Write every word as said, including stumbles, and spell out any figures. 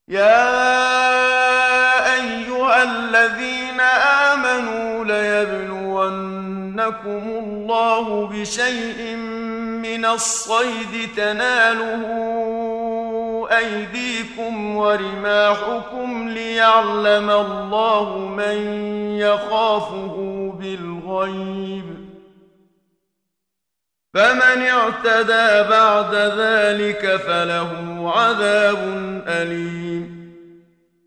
يا أيها الذين آمنوا ليبلونكم الله بشيء من الصيد تناله أيديكم ورماحكم ليعلم الله من يخافه بالغيب، فمن اعتدى بعد ذلك فله عذاب أليم.